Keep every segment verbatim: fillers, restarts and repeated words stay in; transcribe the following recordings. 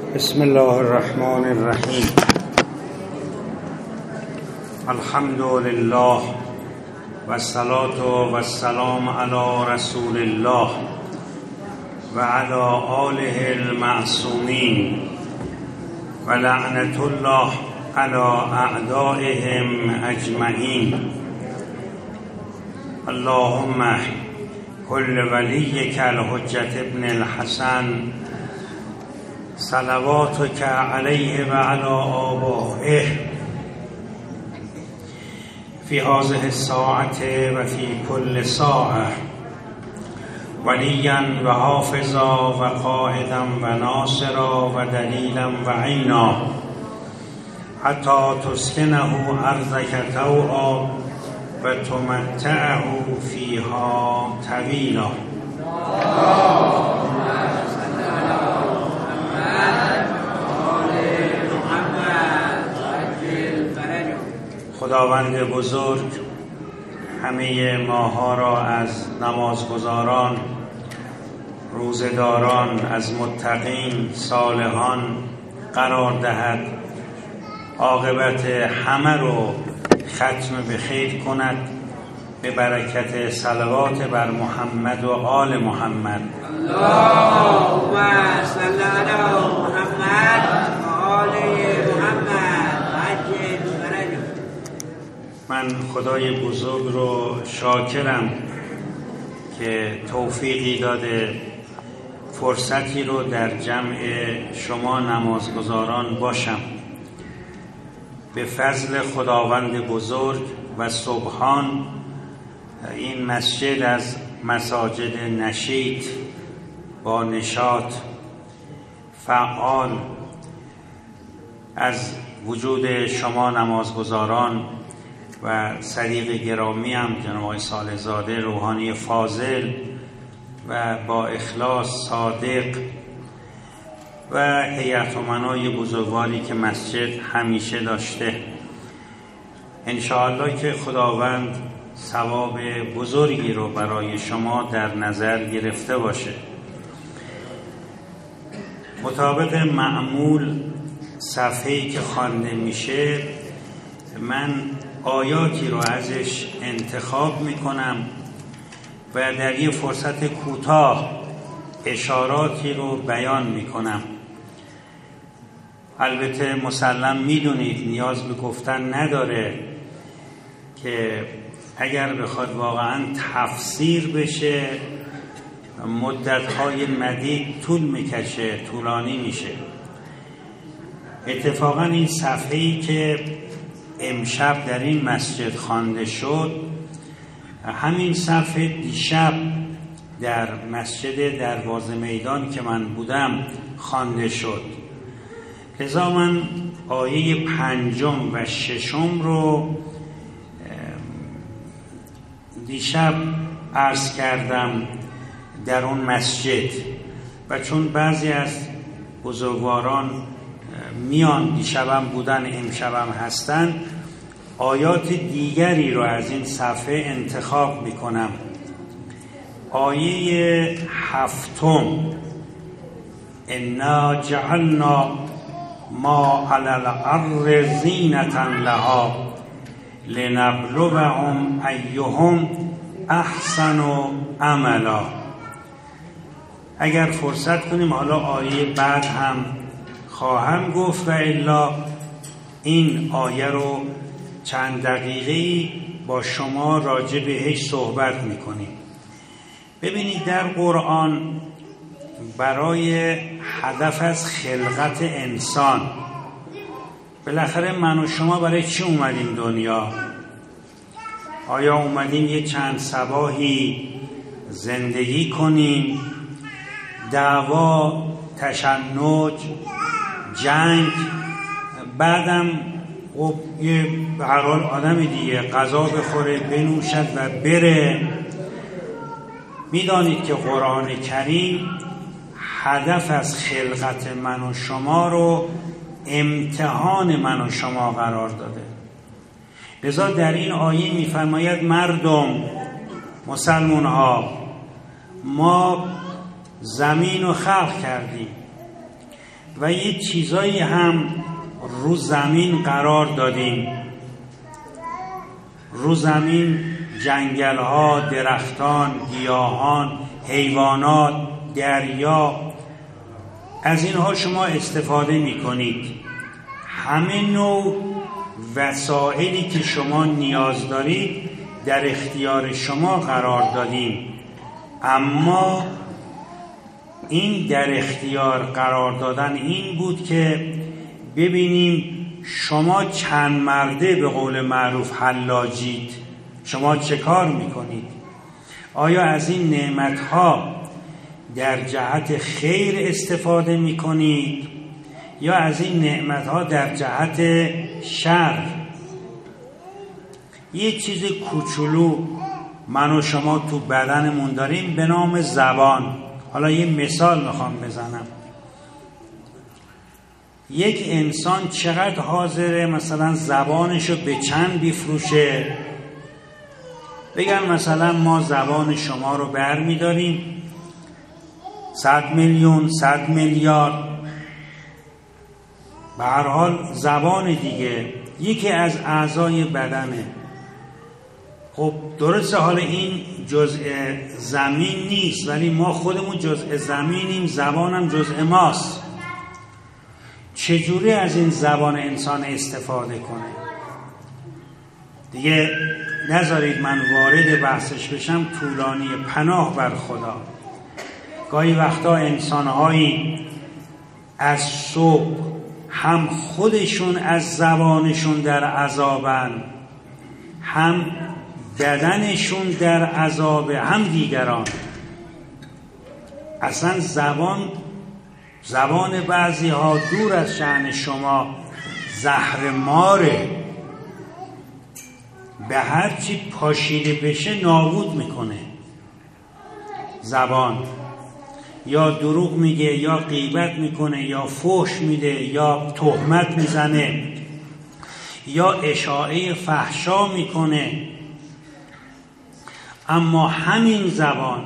بسم الله الرحمن الرحیم. الحمد لله و الصلاة و السلام علی رسول الله و علی آله المعصومین و لعنت الله علی اعدائهم اجمعین. اللهم کل ولیک الحجة ابن الحسن صلواتک علیه و علی آبائه فی هذه الساعة و فی کل ساعة ولیا و حافظا و قائدا و ناصرا و دلیلا و عینا حتی تسکنه ارضک طوعا و تمتعه فیها طویلا. خداوند بزرگ همه ماها را از نمازگزاران، روزه‌داران، از متقین، صالحان قرار دهد. عاقبت همه رو ختم به خیر کند به برکت صلوات بر محمد و آل محمد. اللهم صل علی محمد و آل محمد عجل فرجه. من خدای بزرگ رو شاکرم که توفیقی داده فرصتی رو در جمع شما نمازگزاران باشم. به فضل خداوند بزرگ و سبحان این مسجد از مساجد نشیط با نشاط فعال، از وجود شما نمازگزاران و صدیق گرامی هم جناب آقای صالح زاده روحانی فاضل و با اخلاص صادق و هیئت امنای بزرگواری که مسجد همیشه داشته، انشاءالله که خداوند ثواب بزرگی رو برای شما در نظر گرفته باشه. مطابق معمول صفحه‌ای که خوانده میشه من آیاتی رو ازش انتخاب میکنم و در یه فرصت کوتاه اشاراتی رو بیان میکنم. البته مسلم میدونید نیاز به گفتن نداره که اگر بخواد واقعا تفسیر بشه مدت‌های مدید طول میکشه، طولانی میشه. اتفاقا این صفحه‌ای که امشب در این مسجد خوانده شد همین صفحه دیشب در مسجد دروازه میدان که من بودم خوانده شد. لذا من آیه پنجم و ششم رو دیشب عرض کردم در اون مسجد و چون بعضی از بزرگواران میان دیشبم بودن امشبم هستن آیات دیگری رو از این صفحه انتخاب میکنم. آیه هفتم انا جعلنا ما علی الارض زینة لها لنبلوهم ایهم احسن عملا. اگر فرصت کنیم حالا آیه بعد هم خواهم گفت و الا این آیه رو چند دقیقه‌ای با شما راجع بهش صحبت میکنیم. ببینید در قرآن برای هدف از خلقت انسان بالاخره من و شما برای چی اومدیم دنیا؟ آیا اومدیم یه چند صباحی زندگی کنیم، دعوا، تشنج، جنگ، بعدم خب یه به هر حال آدم دیگه غذا بخوره بنوشد و بره؟ میدانید که قرآن کریم هدف از خلقت من و شما رو امتحان من و شما قرار داده. لذا در این آیه میفرماید مردم، مسلمان ها، ما زمین رو خلق کردیم و یه چیزایی هم رو زمین قرار دادیم. رو زمین جنگل‌ها، درختان، گیاهان، حیوانات، دریا، از اینها شما استفاده می‌کنید. همه نوع وسایلی که شما نیاز دارید در اختیار شما قرار دادیم، اما این در اختیار قرار دادن این بود که ببینیم شما چند مرده به قول معروف حلاجید، شما چه کار میکنید؟ آیا از این نعمتها در جهت خیر استفاده میکنید یا از این نعمتها در جهت شر؟ یه چیز کوچولو من و شما تو بدنمون داریم به نام زبان. حالا یه مثال میخوام بزنم. یک انسان چقدر حاضره مثلا زبانشو به چند بفروشه؟ بگم مثلا ما زبان شما رو بر میداریم صد میلیون، صد میلیارد، به هر حال زبان دیگه یکی از اعضای بدنه. خب درسته حالا این جزء زمین نیست، ولی ما خودمون جزء زمینیم، زبانم جزء ماست. چجوری از این زبان انسان استفاده کنه؟ دیگه نذارید من وارد بحثش بشم، طولانی، پناه بر خدا. گاهی وقتا انسانهایی از صبح هم خودشون از زبانشون در عذابن، هم بدنشون در عذاب، هم دیگران. اصلا زبان زبان بعضی ها دور از شأن شما زهر ماره، به هر چی پاشیده بشه نابود میکنه. زبان یا دروغ میگه، یا غیبت میکنه، یا فحش میده، یا تهمت میزنه، یا اشاعه فحشا میکنه. اما همین زبان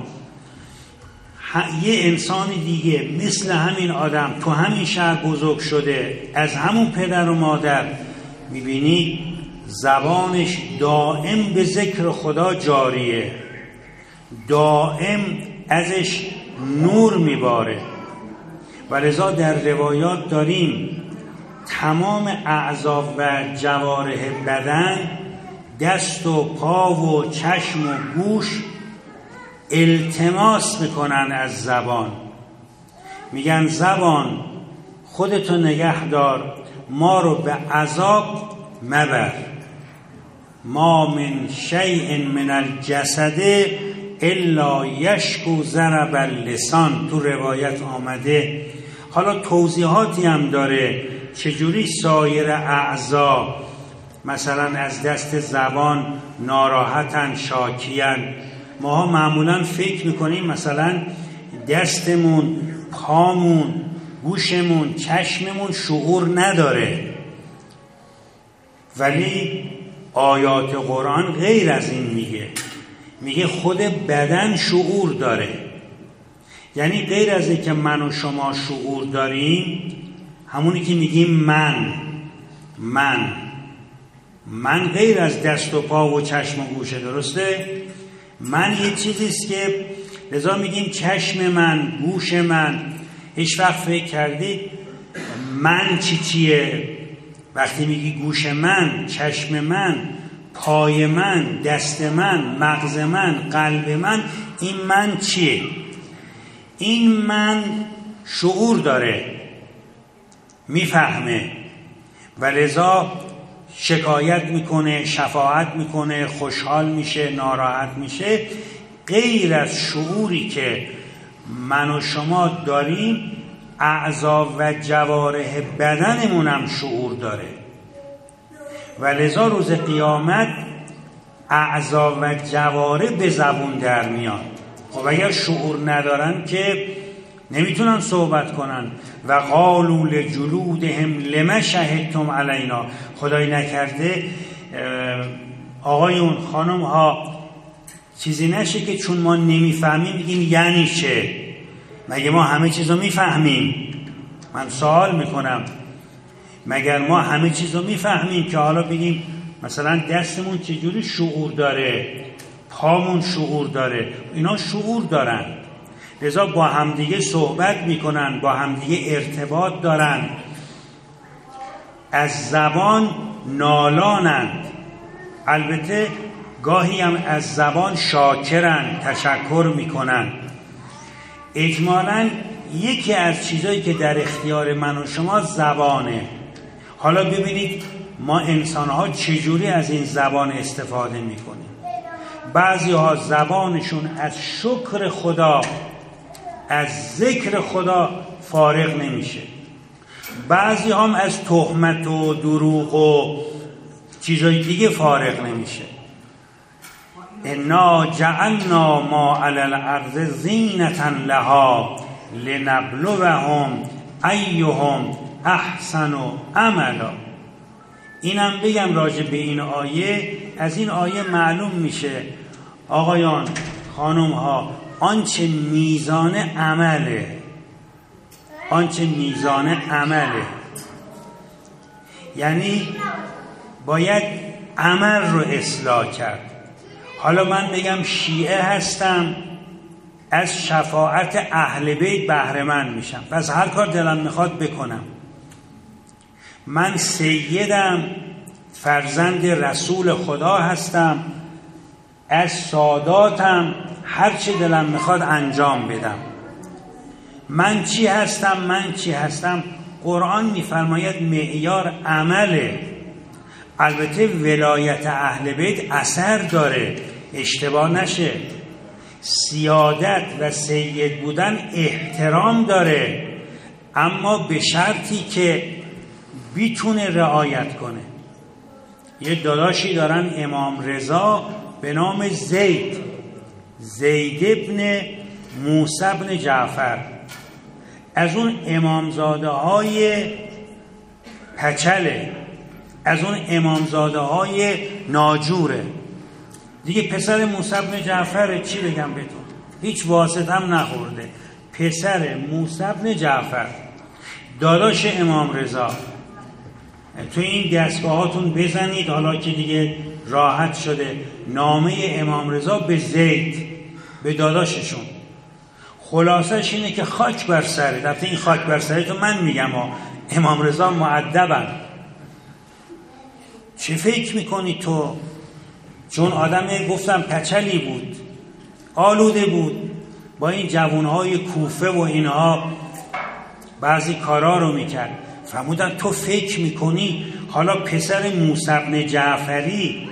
یه انسان دیگه مثل همین آدم تو همین شهر بزرگ شده، از همون پدر و مادر، میبینی زبانش دائم به ذکر خدا جاریه، دائم ازش نور میباره. و لذا در روایات داریم تمام اعضا و جوارح بدن، دست و پا و چشم و گوش التماس میکنن از زبان، میگن زبان خودتو نگه دار، ما رو به عذاب مبر. ما من شیء من الجسد الا یشکو ضرب اللسان، تو روایت آمده. حالا توضیحاتی هم داره چجوری سایر اعضا مثلا از دست زبان ناراحتن، شاکیان. ماها معمولا فکر میکنیم مثلا دستمون، پامون، گوشمون، چشممون شعور نداره، ولی آیات قرآن غیر از این میگه. میگه خود بدن شعور داره. یعنی غیر از این که من و شما شعور داریم، همونی که میگیم من من من غیر از دست و پا و چشم و گوشه، درسته؟ من یه چیزیست که لذا میگیم چشم من، گوش من. هیچ وقت فکر کردید من چی چیه؟ وقتی میگی گوش من، چشم من، پای من، دست من، مغز من، قلب من، این من چیه؟ این من شعور داره، میفهمه و لذا شکایت میکنه، شفاعت میکنه، خوشحال میشه، ناراحت میشه. غیر از شعوری که من و شما داریم، اعضا و جوارح بدنمون هم شعور داره و لذا روز قیامت اعضا و جوارح به زبون در میان. خب اگر شعور ندارن که نمیتونن صحبت کنن. و قالوا لجلودهم لما شهدتم علینا، خدای نکرده آقایون، خانم ها، چیزی نشه که چون ما نمیفهمیم بگیم یعنی چه؟ مگه ما همه چیزو میفهمیم؟ من سوال میکنم مگر ما همه چیز رو میفهمیم که حالا بگیم مثلا دستمون چجوری شعور داره، پامون شعور داره؟ اینا شعور دارن، لذا با همدیگه صحبت میکنن، با همدیگه ارتباط دارن، از زبان نالانند، البته گاهی هم از زبان شاکرن، تشکر میکنن. اجمالاً یکی از چیزایی که در اختیار من و شما زبانه. حالا ببینید ما انسان‌ها چجوری از این زبان استفاده میکنیم. بعضی ها زبانشون از شکر خدا، از ذکر خدا فارغ نمیشه، بعضی هم از تهمت و دروغ و چیزای دیگه فارغ نمیشه. انا جعلنا ما علی الارض زینة لها لنبلوهم ایهم احسن عملا. اینم بگم راجع به این آیه، از این آیه معلوم میشه آقایان خانم ها آنچه میزان عمله، آنچه میزان عمله، یعنی باید عمل رو اصلاح کرد. حالا من بگم شیعه هستم، از شفاعت اهل بیت بهره مند میشم، پس هر کار دلم میخواد بکنم. من سیدم، فرزند رسول خدا هستم، از ساداتم، هر چه دلم میخواد انجام بدم. من چی هستم؟ من چی هستم؟ قرآن میفرماید معیار عمله. البته ولایت اهل بیت اثر داره، اشتباه نشه. سیادت و سید بودن احترام داره، اما به شرطی که بیتونه رعایت کنه. یه داداشی دارن امام رضا به نام زید، زید ابن موسی ابن جعفر، از اون امامزاده های پچله، از اون امامزاده های ناجوره دیگه. پسر موسی ابن جعفر، چی بگم بهتون، هیچ واسطه هم نخورده، پسر موسی ابن جعفر، داداش امام رضا. تو این دستگاهاتون بزنید حالا که دیگه راحت شده، نامه امام رضا به زید، به داداششون. خلاصش اینه که خاک بر سره، دفعه این خاک بر سره تو من میگم ها، امام رضا مؤدبن. چه فکر میکنی تو؟ چون آدم گفتم پچلی بود، آلوده بود، با این جوانهای کوفه و اینها بعضی کارا رو میکرد. فرمودن تو فکر میکنی حالا پسر موسی بن جعفری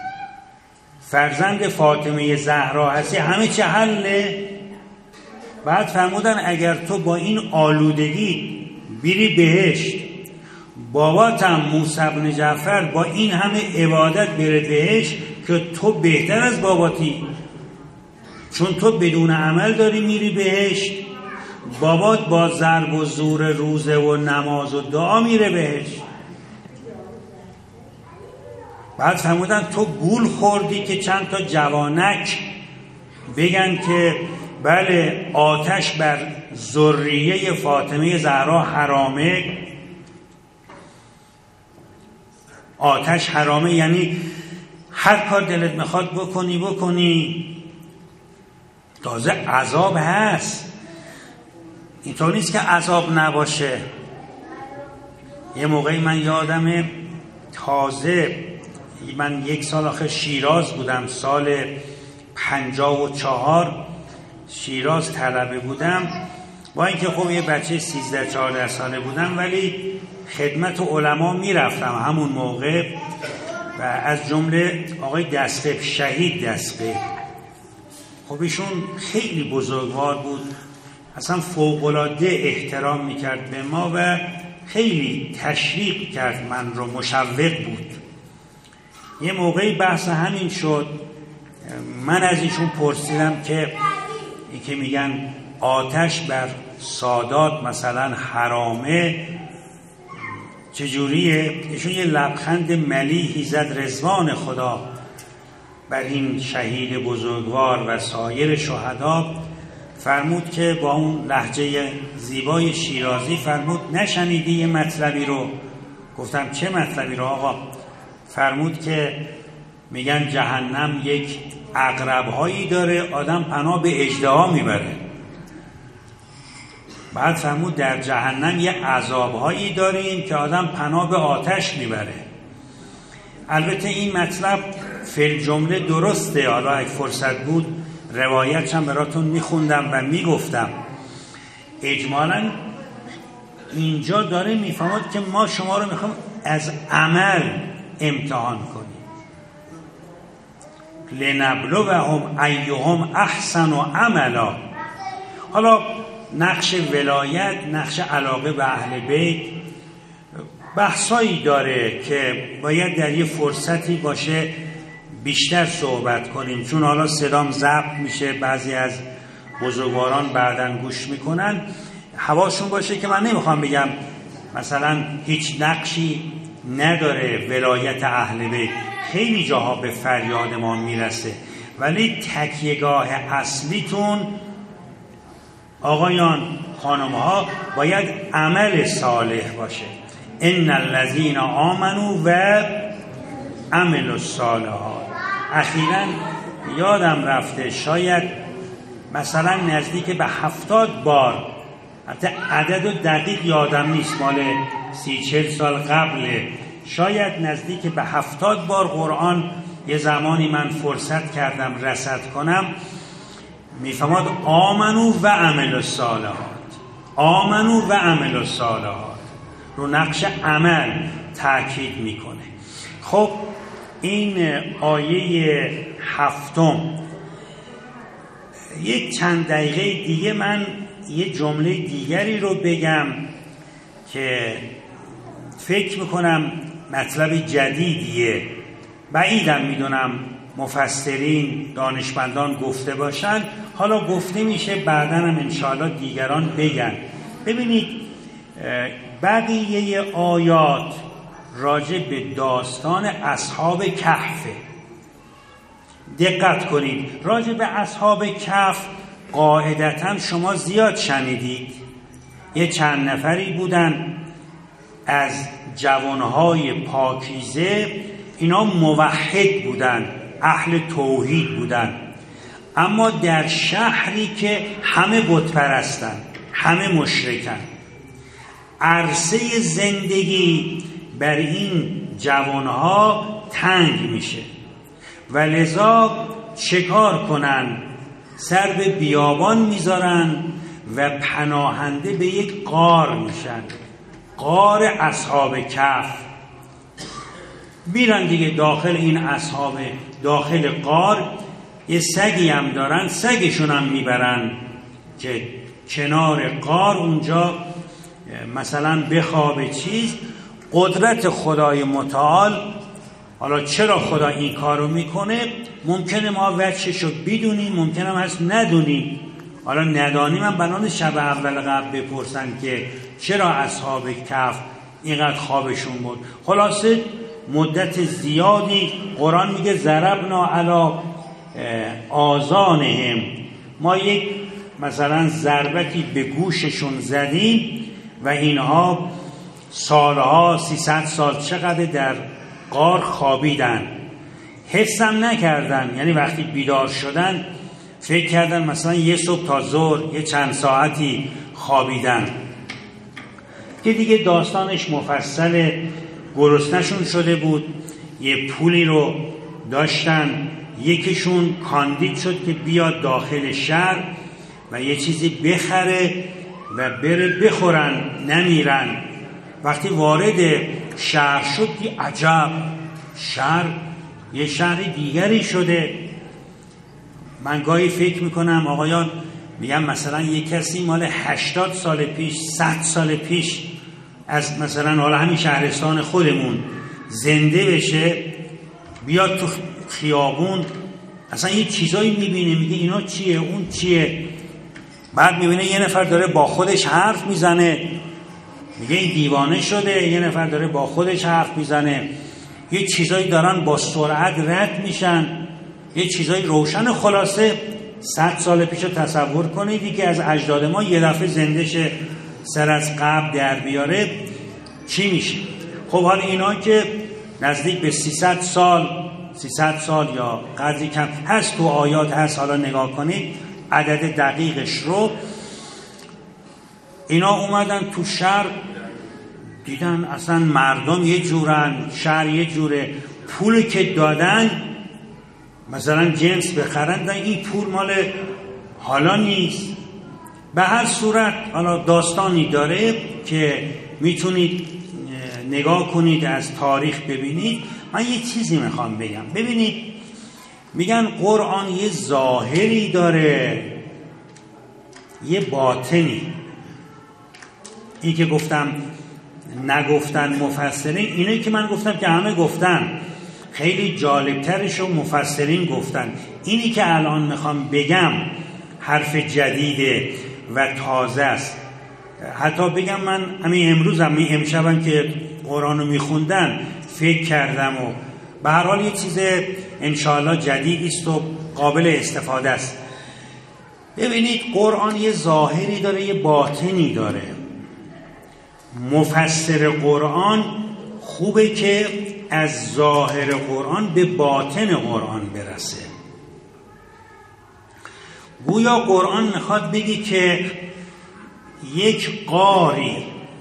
فرزند فاطمه زهرا هستی همه چه حله؟ بعد فرمودن اگر تو با این آلودگی بری بهشت، باباتم موسی بن جعفر با این همه عبادت بره بهشت، که تو بهتر از باباتی، چون تو بدون عمل داری میری بهشت، بابات با ضرب و زور روزه و نماز و دعا میره بهشت. بعد فرمودن تو گول خوردی که چند تا جوانک بگن که بله آتش بر ذریه فاطمه زهرا حرامه. آتش حرامه یعنی هر کار دلت میخواد بکنی بکنی، تازه عذاب هست، اینطور نیست که عذاب نباشه. یه موقعی من یادمه تازه من یک سال آخر شیراز بودم، سال پنجاه و چهار شیراز طلبه بودم، با اینکه خب یه بچه سیزده چهارده ساله بودم، ولی خدمت علما میرفتم همون موقع. و از جمله آقای دسقه، شهید دسقه، خب ایشون خیلی بزرگوار بود، اصلا فوق‌العاده احترام میکرد به ما و خیلی تشویق کرد من رو، مشوق بود. یه موقعی بحث همین شد، من از ایشون پرسیدم که ای که میگن آتش بر سادات مثلا حرامه چجوریه؟ ایشون یه لبخند ملیحی زد، رضوان خدا بر این شهید بزرگوار و سایر شهدا. فرمود که با اون لهجه زیبای شیرازی فرمود نشنیدی یه مطلبی رو؟ گفتم چه مطلبی رو آقا؟ فرمود که میگن جهنم یک عقرب‌هایی داره آدم پناه به اژدها میبره. بعد فرمود در جهنم یه عذاب‌هایی داریم که آدم پناه به آتش میبره. البته این مطلب فی جمله درسته، حالا اگه فرصت بود روایتش هم براتون میخوندم و میگفتم. اجمالاً اینجا داره میفهمد که ما شما رو میخوام از عمل امتحان کنیم. لنبلوهم ایهم احسن و عملا. حالا نقش ولایت، نقش علاقه به اهل بیت بحثایی داره که باید در یه فرصتی باشه بیشتر صحبت کنیم، چون حالا صدام ضبط میشه، بعضی از بزرگواران بعداً گوش میکنن. حواسشون باشه که من نمیخوام بگم مثلا هیچ نقشی نداره ولایت اهل بیت، خیلی جاها به فریاد ما میرسه، ولی تکیهگاه اصلیتون آقایان خانمها باید عمل صالح باشه. ان الذین آمنوا و عملوا الصالحات. اخیراً یادم رفته شاید مثلا نزدیک به هفتاد بار، حتی عدد و دقیق یادم نیست، مال سی چل سال قبله، شاید نزدیک به هفتاد بار قرآن یه زمانی من فرصت کردم رصد کنم، میفهمد آمنو و عمل الصالحات، آمنو و عمل الصالحات، رو نقش عمل تاکید میکنه. خب این آیه هفتم، یک چند دقیقه دیگه من یه جمله دیگری رو بگم که فکر میکنم مطلب جدیدیه، بعیدم میدونم مفسرین دانشمندان گفته باشن، حالا گفته میشه بعداً هم انشاءالله دیگران بگن. ببینید بقیه آیات راجع به داستان اصحاب کهف، دقت کنید. راجع به اصحاب کهف قاعدتاً شما زیاد شنیدید، یه چند نفری بودن از جوانهای پاکیزه، اینا موحد بودن، اهل توحید بودن، اما در شهری که همه بت پرستن، همه مشرکن، عرصه زندگی بر این جوانها تنگ میشه و لذا شکار کنن، سر به بیابان میذارن و پناهنده به یک غار میشن، غار اصحاب کهف. میرن دیگه داخل این اصحاب، داخل غار یه سگی هم دارن، سگشون هم میبرن که کنار غار اونجا مثلا بخوابه. چیز قدرت خدای متعال، حالا چرا خدا این کارو میکنه ممکنه ما وجهشو بدونیم، ممکنه هم هست ندونیم. حالا ندانیم هم بنان شب اول قبل بپرسن که چرا اصحاب کهف اینقدر خوابشون بود. خلاصه مدت زیادی قرآن میگه ضربنا علی آذانهم، ما یک مثلا ضربتی به گوششون زدیم و اینها سالها، سیصد سال چقدر در غار خوابیدن، حس هم نکردن. یعنی وقتی بیدار شدن فکر کردن مثلا یه صبح تا ظهر یه چند ساعتی خوابیدن. که دیگه داستانش مفصل، گرسنه‌شون شده بود، یه پولی رو داشتن، یکیشون کاندید شد که بیاد داخل شهر و یه چیزی بخره و بره بخورن، نمیرن. وقتی وارد شهر شد دی عجب، شهر یه شهر دیگری شده. من گاهی فکر میکنم آقایان، میگم مثلا یک کسی مال هشتاد سال پیش، صد سال پیش از مثلا حالا همین شهرستان خودمون زنده بشه، بیاد تو خیابون اصلا یه چیزایی میبینه، میگه اینا چیه، اون چیه، بعد میبینه یه نفر داره با خودش حرف میزنه، میگه این دیوانه شده. یه نفر داره با خودش حرف میزنه، یه چیزایی دارن با سرعت رد میشن، یه چیزایی روشن. خلاصه صد سال پیش رو تصور کنید که از اجداد ما یه دفعه زنده شه، سر از قبر در بیاره، چی میشه؟ خب حالا اینا که نزدیک به سیصد سال سیصد سال یا قدری کم هست تو آیات هست، حالا نگاه کنید عدد دقیقش رو، اینا اومدن تو شهر دیدن اصلا مردم یه جورن، شهر یه جوره، پولی که دادن مثلا جنس بخرن، این پول مال حالا نیست. به هر صورت حالا داستانی داره که میتونید نگاه کنید، از تاریخ ببینید. من یه چیزی میخوام بگم، ببینید میگن قرآن یه ظاهری داره یه باطنی. این که گفتم نگفتن مفسرین، اینه که من گفتم که همه گفتن، خیلی جالبترش رو مفسرین گفتن. اینی که الان میخوام بگم حرف جدیده و تازه است. حتی بگم من همین امروز هم امشبم که قرآن رو میخوندن فکر کردم و به هر حال یه چیز انشاءالله جدید است و قابل استفاده است. ببینید قرآن یه ظاهری داره یه باطنی داره. مفسر قرآن خوبه که از ظاهر قرآن به باطن قرآن برسه. گویا قرآن میخواد بگی که یک غاری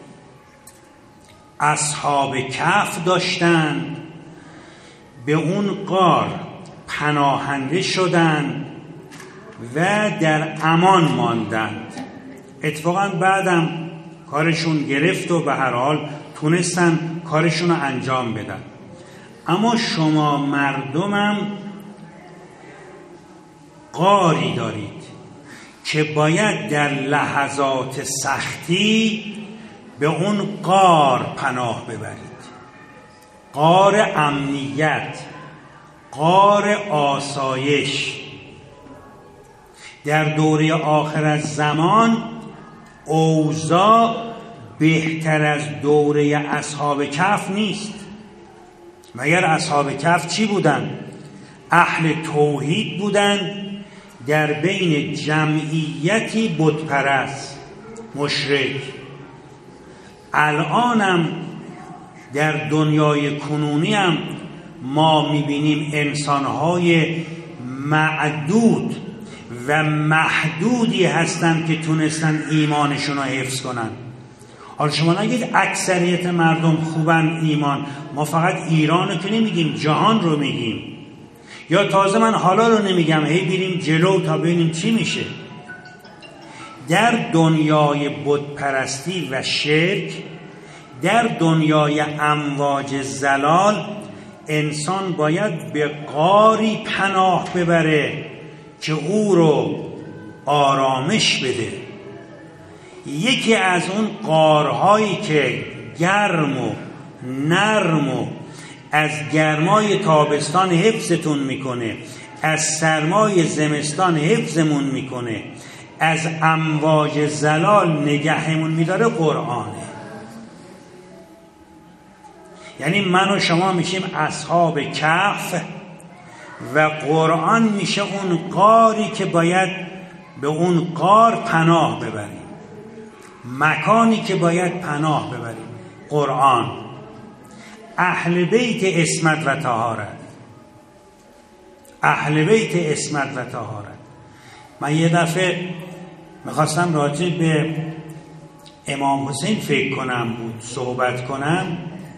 اصحاب کهف داشتن، به اون غار پناهنده شدن و در امان ماندند. اتفاقا بعدم کارشون گرفت و به هر حال تونستن کارشون رو انجام بدن. اما شما مردمم غاری دارید که باید در لحظات سختی به اون غار پناه ببرید. غار امنیت، غار آسایش. در دوره آخر از زمان اوضاع بهتر از دوره اصحاب کهف نیست. مگر اصحاب کهف چی بودن؟ اهل توحید بودن در بین جمعیتی بت پرست مشرک. الانم در دنیای کنونی هم ما میبینیم انسانهای معدود و محدودی هستند که تونستن ایمانشون رو حفظ کنن. حالا شما نگید اکثریت مردم خوبن ایمان، ما فقط ایران رو که نمیگیم، جهان رو میگیم. یا تازه من حالا رو نمیگم، هی بریم جلو تا ببینیم چی میشه. در دنیای بت پرستی و شرک، در دنیای امواج زلال، انسان باید به غاری پناه ببره که او رو آرامش بده. یکی از اون غارهایی که گرم و نرم و از گرمای تابستان حفظتون میکنه، از سرمای زمستان حفظمون میکنه، از امواج زلال نگهمون میداره، قرآنه. یعنی من و شما میشیم اصحاب کهف و قرآن میشه اون غاری که باید به اون غار پناه ببریم. مکانی که باید پناه ببریم قرآن. اهل بیت عصمت و طهارت، اهل بیت عصمت و طهارت. من یه دفعه میخواستم راجع به امام حسین فکر کنم بود، صحبت کنم.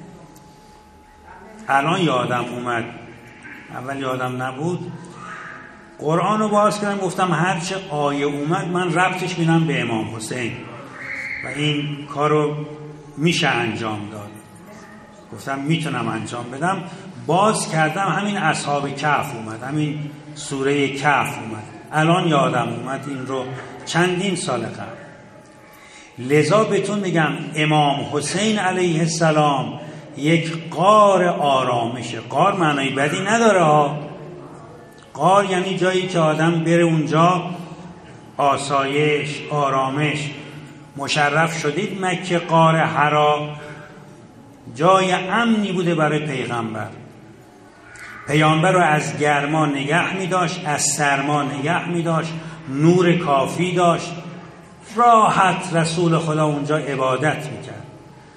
الان یادم اومد، اول یادم نبود. قرآن رو باز کردم، گفتم هرچه آیه اومد من ربطش میدم به امام حسین و این کار رو میشه انجام داد. گفتم میتونم انجام بدم. باز کردم همین اصحاب کهف اومد، همین سوره کهف اومد. الان یادم اومد این رو چندین سال قبل. لذا بهتون میگم امام حسین علیه السلام یک غار آرامشه. غار معنی بدی نداره ها. غار یعنی جایی که آدم بره اونجا آسایش، آرامش. مشرف شدید مکه غار حرا جای امنی بوده برای پیغمبر. پیامبر رو از گرما نگه می داشت، از سرما نگه می داشت، نور کافی داشت، راحت رسول خدا اونجا عبادت می کرد.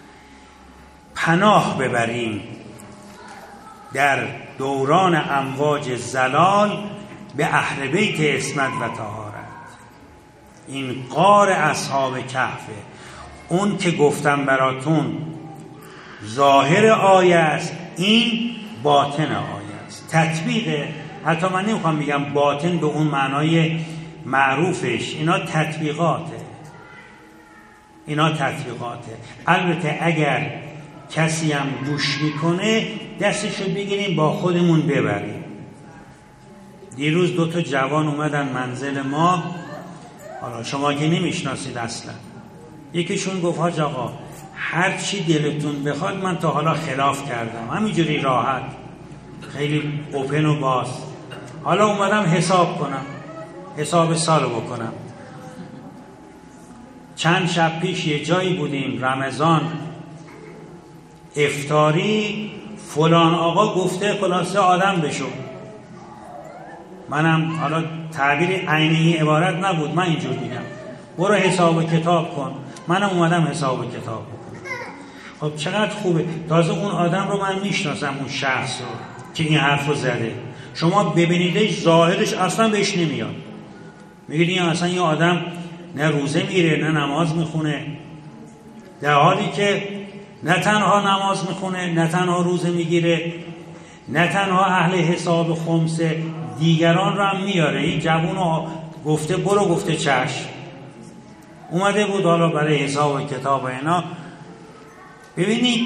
پناه ببریم در دوران امواج زلال به اهل بیت عصمت و طهارت. این غار اصحاب کهفه، اون که گفتم براتون ظاهر آیه است، این باطن آیه است. تطبیق، حتی من نمیخوام بگم باطن به اون معنای معروفش، اینا تطبیقاته، اینا تطبیقاته. البته اگر کسی هم گوش میکنه دستشو بگیریم با خودمون ببریم. دیروز دو تا جوان اومدن منزل ما، حالا شما که نمیشناسید اصلا. یکیشون گفت حاج آقا هر چی دلتون بخواد من تا حالا خلاف کردم، همینجوری راحت، خیلی اوپن و باز. حالا اومدم حساب کنم، حساب سال بکنم. چند شب پیش یه جایی بودیم رمضان افطاری، فلان آقا گفته خلاصه آدم بشو. منم حالا تعبیر عینی عبارت نبود، من اینجور میگم برو حساب کتاب کن. منم اومدم حساب کتاب بکنم. خب چقدر خوبه، تازه اون آدم رو من میشناسم، اون شخص رو که این حرف رو زده. شما ببینیدش ظاهرش اصلا بهش نمیاد، میگید این اصلا یه آدم نه روزه میره نه نماز میخونه، در حالی که نه تنها نماز میخونه، نه تنها روزه میگیره، نه تنها اهل حساب خمسه، دیگران رو هم میاره. این جوون رو گفته برو، گفته چشم، اومده بود حالا برای حساب کتاب اینا. ببینید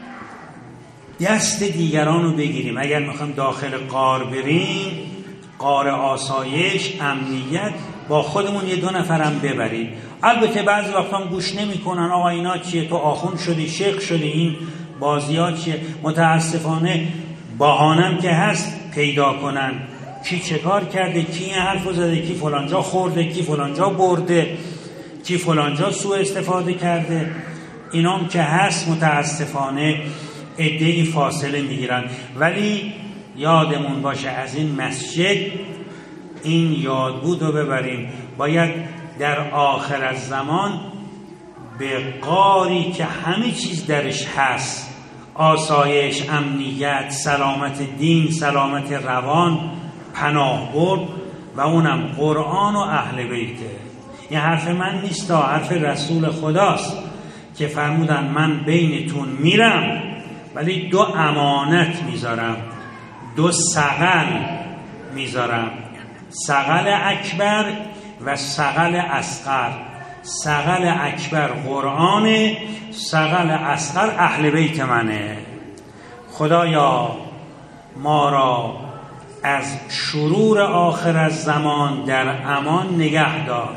دست دیگران رو بگیریم. اگر میخوایم داخل غار بریم، غار آسایش، امنیت، با خودمون یه دو نفرم ببریم. البته بعضی وقتا هم گوش نمی کنن، آقا اینا چیه، تو آخوند شدی، شیخ شدی، این بازیات چیه. متاسفانه بهانم که هست پیدا کنن کی چه کار کرده، کی این حرفو زده، کی فلانجا خورده، کی فلانجا برده، کی فلانجا سوء استفاده کرده. اینام که هست متاسفانه عده‌ای فاصله میگیرن. ولی یادمون باشه از این مسجد این یادبود رو ببریم. باید در آخر الزمان به غاری که همه چیز درش هست، آسایش، امنیت، سلامت دین، سلامت روان، پناه برد و اونم قرآن و اهل بیته. این حرف من نیست، حرف رسول خداست که فرمودن من بینتون میرم ولی دو امانت میذارم، دو ثقل میذارم، ثقل اکبر و ثقل اصغر. ثقل اکبر قرآن، ثقل اصغر اهل بیت منه. خدایا ما را از شرور آخر الزمان در امان نگه دار.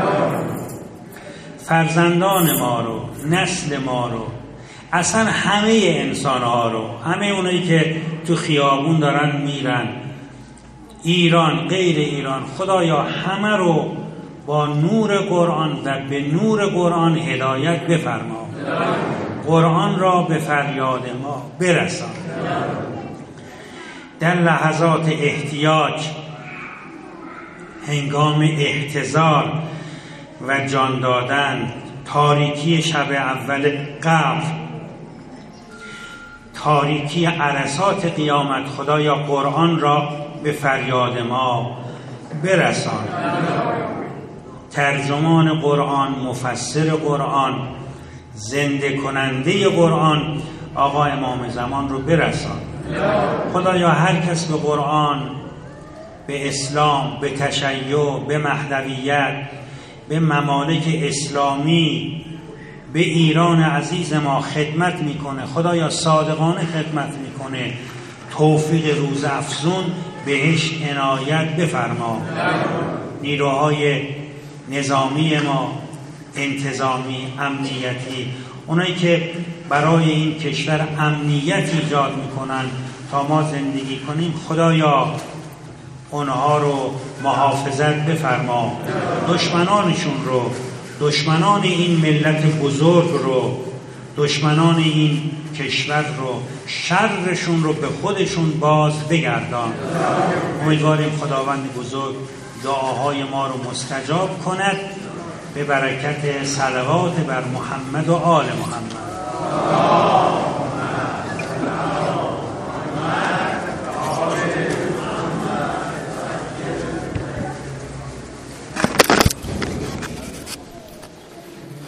فرزندان ما رو، نسل ما رو، اصلا همه انسان ها رو، همه اونایی که تو خیابون دارن میرن، ایران غیر ایران، خدایا همه رو با نور قرآن و به نور قرآن هدایت بفرما. قرآن را به فریاد ما برسان. در لحظات احتیاج، هنگام احتضار و جان دادن، تاریکی شب اول قبر، تاریکی عرصات قیامت، خدایا قرآن را به فریاد ما برسان. ترجمان قرآن، مفسر قرآن، زنده کننده قرآن آقا امام زمان رو برسان. خدایا هر کس به قرآن، به اسلام، به تشیع، به مهدویت، به ممالک اسلامی، به ایران عزیز ما خدمت میکنه، خدایا صادقانه خدمت میکنه، توفیق روز افزون بهش عنایت بفرما. نیروهای نظامی ما، انتظامی، امنیتی، اونایی که برای این کشور امنیت ایجاد میکنن تا ما زندگی کنیم، خدایا اونها رو محافظت بفرما. دشمنانشون رو، دشمنان این ملت بزرگ رو دشمنان این کشور رو، شرشون رو به خودشون باز بگردان. امیدواریم خداوند بزرگ دعاهای ما رو مستجاب کند به برکت صلوات بر محمد و آل محمد.